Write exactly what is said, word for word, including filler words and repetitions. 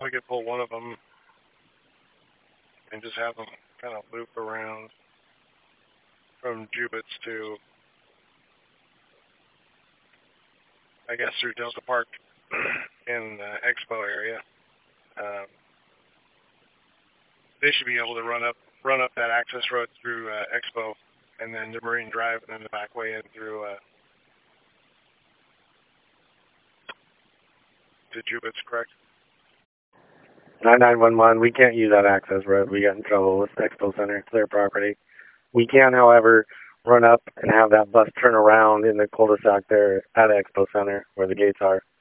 we could pull one of them and just have them kind of loop around from Jubitz to, I guess, through Delta Park in the Expo area. Um, they should be able to run up run up that access road through uh, Expo and then to Marine Drive and then the back way in through uh, to Jubitz, correct? nine nine one one, we can't use that access road. We got in trouble with Expo Center. It's their property. We can, however, run up and have that bus turn around in the cul-de-sac there at Expo Center where the gates are.